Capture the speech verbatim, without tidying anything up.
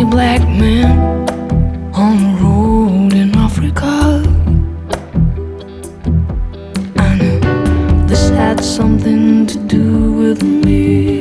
black man on the road in Africa. I knew this had something to do with me.